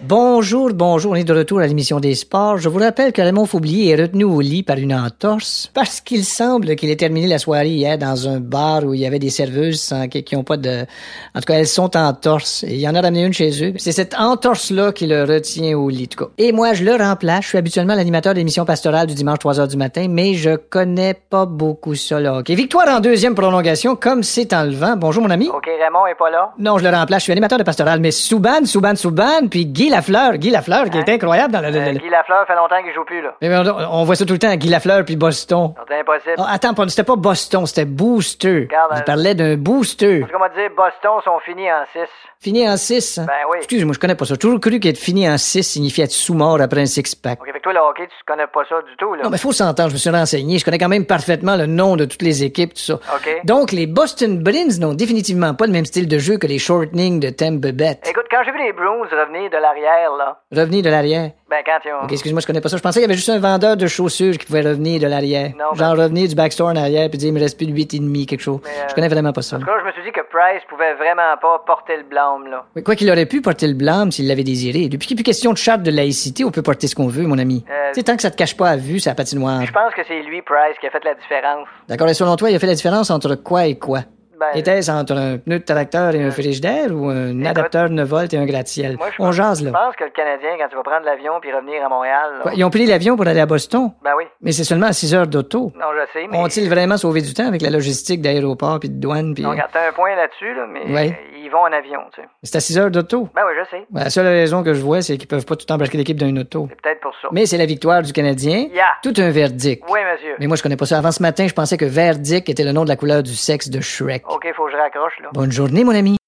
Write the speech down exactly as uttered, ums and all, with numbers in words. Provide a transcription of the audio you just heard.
Bonjour, bonjour, on est de retour à l'émission des sports. Je vous rappelle que Raymond Foublier est retenu au lit par une entorse parce qu'il semble qu'il ait terminé la soirée hier dans un bar où il y avait des serveuses sans, qui, qui ont pas de... En tout cas, elles sont entorses. Et il y en a ramené une chez eux. C'est cette entorse-là qui le retient au lit, en tout cas. Et moi, je le remplace. Je suis habituellement l'animateur de l'émission pastorale du dimanche trois heures du matin, mais je connais pas beaucoup ça, là. OK. Victoire en deuxième prolongation, comme c'est en levant. Bonjour, mon ami. OK, Raymond est pas là. Non, je le remplace. Je suis animateur de pastorale, mais Souban, Souban, Souban, puis Guy Lafleur, Guy Lafleur, qui Hein? est incroyable dans le... le- Euh, le- Guy Lafleur fait longtemps qu'il joue plus, là. Mais on, on voit ça tout le temps, Guy Lafleur puis Boston. C'est impossible. Ah, attends, pas- c'était pas Boston, c'était Booster. Regarde, Je euh, parlais d'un booster. Parce qu'on m'a dit, Boston sont finis en six. Fini en six. Hein? Ben oui. Excuse-moi, je connais pas ça. J'ai toujours cru qu'être fini en six signifiait être sous-mort après un six-pack. OK, fait que toi, le hockey, tu connais pas ça du tout, là. Non, mais faut s'entendre, je me suis renseigné. Je connais quand même parfaitement le nom de toutes les équipes, tout ça. OK. Donc, les Boston Bruins n'ont définitivement pas le même style de jeu que les Shortening de Tampa Bay. Écoute, quand j'ai vu les Bruins revenir de l'arrière, là, Revenir de l'arrière. ben quand ils ont... OK, excuse-moi, je connais pas ça. Je pensais qu'il y avait juste un vendeur de chaussures qui pouvait revenir de l'arrière. Non, Genre ben- revenir du backstore en arrière puis dire, il me reste plus de huit et demi, quelque chose. Mais, euh, Je connais vraiment pas ça. En tout cas, je me suis dit que Price pouvait vraiment pas porter le blâme, là. Oui, quoi qu'il aurait pu porter le blâme s'il l'avait désiré. Depuis qu'il n'est plus question de charte de laïcité, on peut porter ce qu'on veut, mon ami. Euh, Tu sais, tant que ça te cache pas à vue, c'est la patinoire. Je pense que c'est lui, Price, qui a fait la différence. D'accord, et selon toi, il a fait la différence entre quoi et quoi? Ben, Était-ce entre un pneu de tracteur et un frigidaire ou un Écoute, adapteur neuf volts et un gratte-ciel? moi, je On pense- jase, Je là. pense que le Canadien, quand tu vas prendre l'avion puis revenir à Montréal, là, Quoi, ils ont pris l'avion pour aller à Boston, ben oui. mais c'est seulement à six heures d'auto. Non, je sais, mais... Ont-ils vraiment sauvé du temps avec la logistique d'aéroport puis de douane? Puis... Donc, t'as un point là-dessus, là, mais Ouais. euh, ils vont en avion, tu sais. C'est à six heures d'auto. Ben oui, je sais. Ben, la seule raison que je vois, c'est qu'ils peuvent pas tout embarquer l'équipe d'un auto. C'est peut-être pour ça. Mais c'est la victoire du Canadien. Yeah. Tout un verdict. Oui, monsieur. Mais moi, je connais pas ça. Avant ce matin, je pensais que Verdict était le nom de la couleur du sexe de Shrek. OK, faut que je raccroche, là. Bonne journée, mon ami.